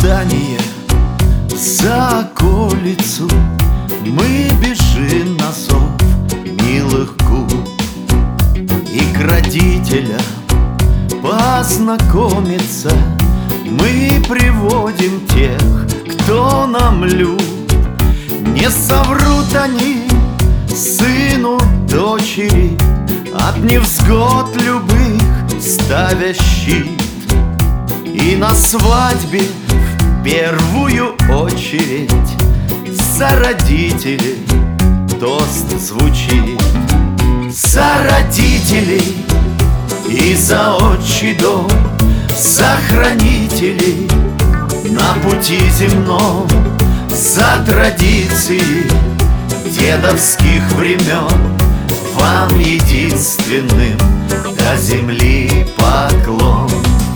ожидание за околицу мы бежим на зов милых губ. И к родителям познакомиться мы приводим тех, кто нам люб. Не соврут они сыну, дочери, от невзгод любых ставя щит. И на свадьбе в первую очередь за родителей тост звучит. За родителей и за отчий дом, за хранителей на пути земном, за традиции дедовских времен, вам единственным до земли поклон.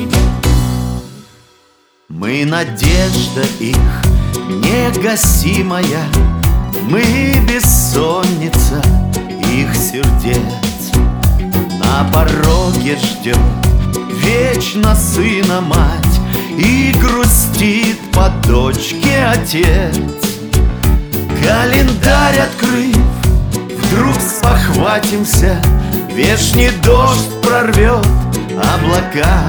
Мы надежда их негасимая, мы бессонница их сердец. На пороге ждет вечно сына мать, и грустит по дочке отец. Календарь открыв, вдруг спохватимся, вешний дождь прорвет облака,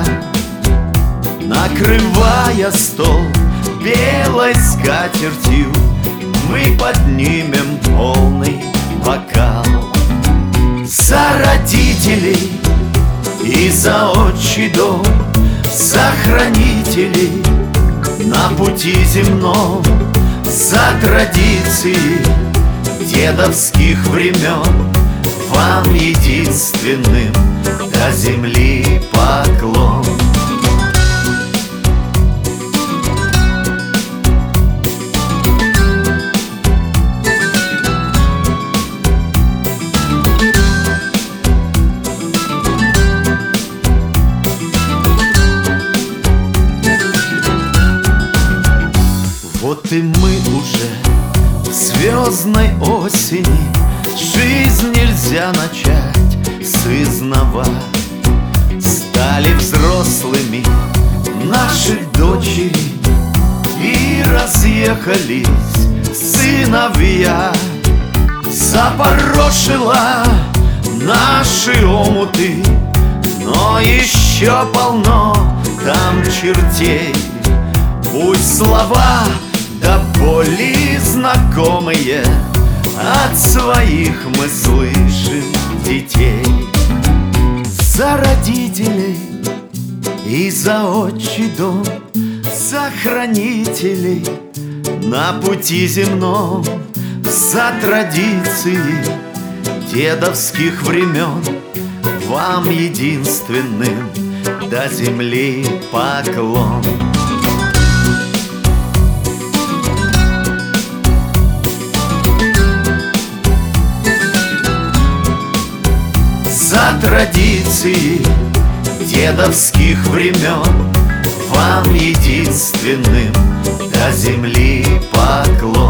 накрывая стол белой скатертью, мы поднимем полный бокал. За родителей и за отчий дом, за хранителей на пути земном, за традиции дедовских времен, вам единственным до земли поклон. Вот и мы уже в звездной осени, жизнь нельзя начать сызнова. Стали взрослыми наши дочери, и разъехались сыновья. Запорошила наши омуты, но еще полно там чертей. Пусть слова до боли знакомые от своих мы слышим детей. За родителей и за отчий дом, за хранителей на пути земном, за традиции дедовских времен, вам единственным до земли поклон. За традиции дедовских времен, вам единственным до земли поклон.